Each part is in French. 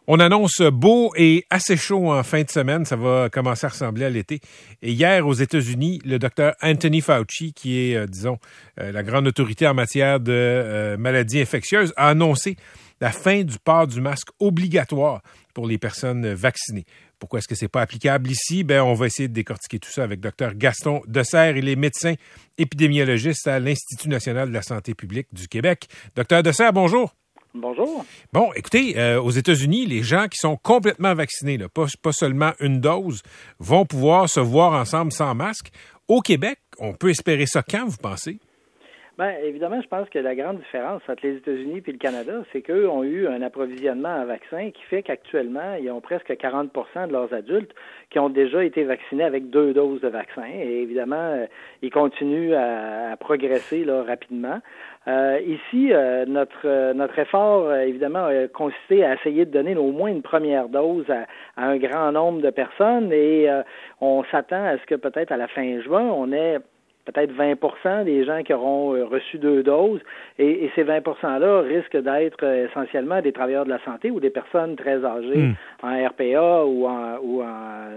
On annonce beau et assez chaud en fin de semaine. Ça va commencer à ressembler à l'été. Et hier, aux États-Unis, le docteur Anthony Fauci, qui est, la grande autorité en matière de maladies infectieuses, a annoncé la fin du port du masque obligatoire pour les personnes vaccinées. Pourquoi est-ce que c'est pas applicable ici? On va essayer de décortiquer tout ça avec Dr Gaston Deserre. Il est médecin épidémiologiste à l'Institut national de la santé publique du Québec. Dr Deserre, bonjour. Bonjour. Bon, écoutez, aux États-Unis, les gens qui sont complètement vaccinés, là, pas seulement une dose, vont pouvoir se voir ensemble sans masque. Au Québec, on peut espérer ça quand, vous pensez? Évidemment, je pense que la grande différence entre les États-Unis et le Canada, c'est qu'eux ont eu un approvisionnement en vaccins qui fait qu'actuellement, ils ont presque 40 de leurs adultes qui ont déjà été vaccinés avec 2 doses de vaccin. Et évidemment, ils continuent à progresser là, rapidement. Ici, notre effort, évidemment, a consisté à essayer de donner au moins une première dose à un grand nombre de personnes et on s'attend à ce que peut-être à la fin juin, on ait peut-être 20 des gens qui auront reçu 2 doses, et ces 20 %-là risquent d'être essentiellement des travailleurs de la santé ou des personnes très âgées en RPA ou en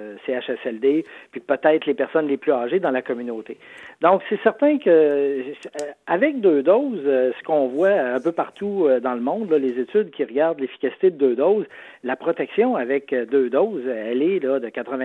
CHSLD, puis peut-être les personnes les plus âgées dans la communauté. Donc, c'est certain que avec 2 doses, ce qu'on voit un peu partout dans le monde, là, les études qui regardent l'efficacité de 2 doses, la protection avec 2 doses, elle est là de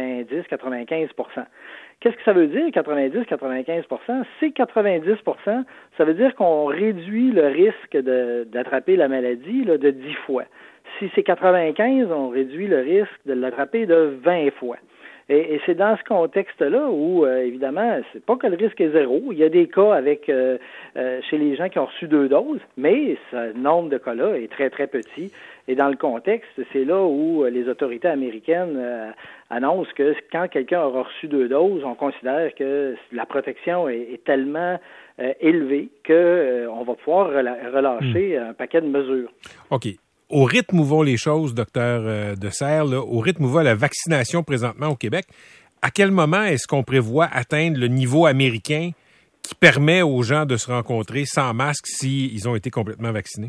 90-95 %. Qu'est-ce que ça veut dire, 90-95 %? C'est 90 %, ça veut dire qu'on réduit le risque d'attraper la maladie là, de 10 fois. Si c'est 95, on réduit le risque de l'attraper de 20 fois. Et c'est dans ce contexte-là où, évidemment, c'est pas que le risque est zéro. Il y a des cas avec chez les gens qui ont reçu 2 doses, mais ce nombre de cas-là est très, très petit. Et dans le contexte, c'est là où les autorités américaines annoncent que quand quelqu'un aura reçu 2 doses, on considère que la protection est tellement élevée qu'on va pouvoir relâcher un paquet de mesures. OK. Au rythme où vont les choses, docteur Deserre, au rythme où va la vaccination présentement au Québec, à quel moment est-ce qu'on prévoit atteindre le niveau américain qui permet aux gens de se rencontrer sans masque s'ils ont été complètement vaccinés?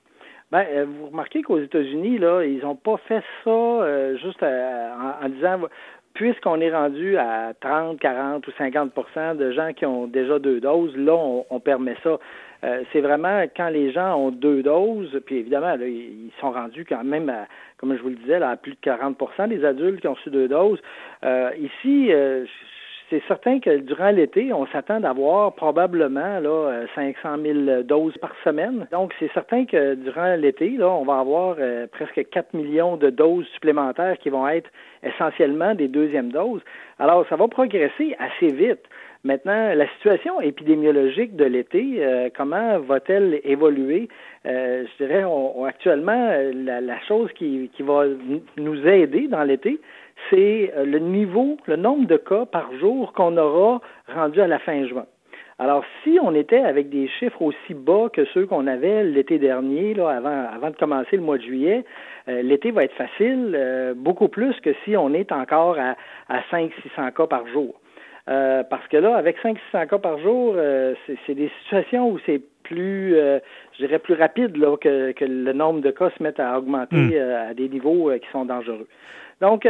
Vous remarquez qu'aux États-Unis, là, ils n'ont pas fait ça juste en disant puisqu'on est rendu à 30, 40 ou 50 % de gens qui ont déjà 2 doses, là, on permet ça. C'est vraiment quand les gens ont 2 doses, puis évidemment, là, ils sont rendus quand même, comme je vous le disais, là, à plus de 40 % des adultes qui ont reçu 2 doses. Ici, c'est certain que durant l'été, on s'attend d'avoir probablement là 500 000 doses par semaine. Donc, c'est certain que durant l'été, là, on va avoir presque 4 millions de doses supplémentaires qui vont être essentiellement des 2e doses. Alors, ça va progresser assez vite. Maintenant, la situation épidémiologique de l'été, comment va-t-elle évoluer? Je dirais, actuellement, la chose qui va nous aider dans l'été, c'est le nombre de cas par jour qu'on aura rendu à la fin juin. Alors, si on était avec des chiffres aussi bas que ceux qu'on avait l'été dernier, là, avant de commencer le mois de juillet, l'été va être facile, beaucoup plus que si on est encore à 500-600 cas par jour. Parce que là, avec 500-600 cas par jour, c'est des situations où c'est plus, je dirais, plus rapide là, que le nombre de cas se mette à augmenter à des niveaux qui sont dangereux. Donc,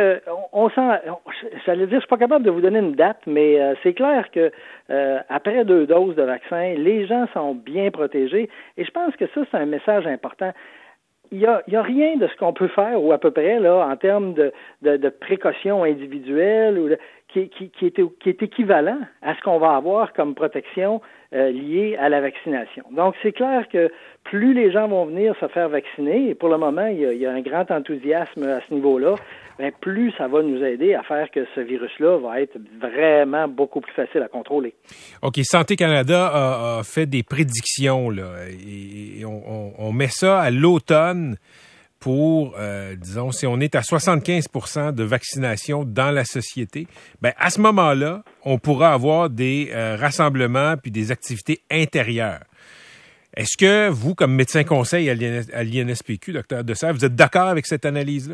j'allais dire, je suis pas capable de vous donner une date, mais c'est clair que après 2 doses de vaccin, les gens sont bien protégés. Et je pense que ça, c'est un message important. Il y a rien de ce qu'on peut faire, ou à peu près, là, en termes de précautions individuelles, ou qui est équivalent à ce qu'on va avoir comme protection liée à la vaccination. Donc, c'est clair que plus les gens vont venir se faire vacciner, et pour le moment, il y a un grand enthousiasme à ce niveau-là, plus ça va nous aider à faire que ce virus-là va être vraiment beaucoup plus facile à contrôler. OK. Santé Canada a fait des prédictions, là, et on met ça à l'automne pour, disons, si on est à 75 % de vaccination dans la société, à ce moment-là, on pourra avoir des rassemblements puis des activités intérieures. Est-ce que vous, comme médecin conseil à l'INSPQ, Dr Deserre, vous êtes d'accord avec cette analyse-là?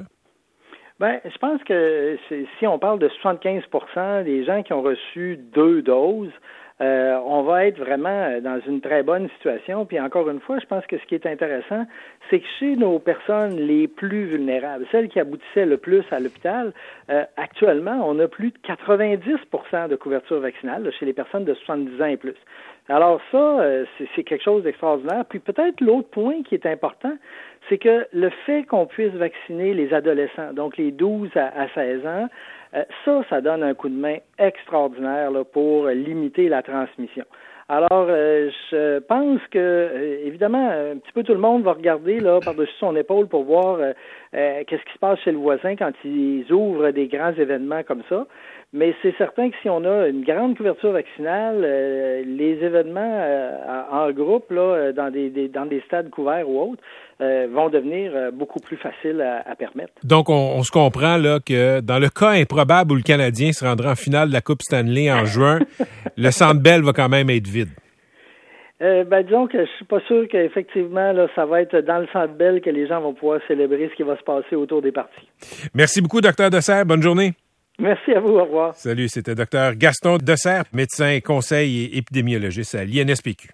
Je pense que si on parle de 75 % des gens qui ont reçu 2 doses, on va être vraiment dans une très bonne situation. Puis encore une fois, je pense que ce qui est intéressant, c'est que chez nos personnes les plus vulnérables, celles qui aboutissaient le plus à l'hôpital, actuellement, on a plus de 90% de couverture vaccinale là, chez les personnes de 70 ans et plus. Alors ça, c'est quelque chose d'extraordinaire. Puis peut-être l'autre point qui est important, c'est que le fait qu'on puisse vacciner les adolescents, donc les 12 à 16 ans, ça donne un coup de main extraordinaire là, pour limiter la transmission. Alors, je pense que, évidemment, un petit peu tout le monde va regarder là par-dessus son épaule pour voir qu'est-ce qui se passe chez le voisin quand ils ouvrent des grands événements comme ça. Mais c'est certain que si on a une grande couverture vaccinale, les événements en groupe là, dans des stades couverts ou autres vont devenir beaucoup plus faciles à permettre. Donc, on se comprend là que dans le cas improbable où le Canadien se rendra en finale de la Coupe Stanley en juin, le Centre Bell va quand même être vide. Disons que je suis pas sûr qu'effectivement, là, ça va être dans le Centre Bell que les gens vont pouvoir célébrer ce qui va se passer autour des parties. Merci beaucoup, Dr. Dessert. Bonne journée. Merci à vous. Au revoir. Salut, c'était Dr. Gaston Dessert, médecin, conseil et épidémiologiste à l'INSPQ.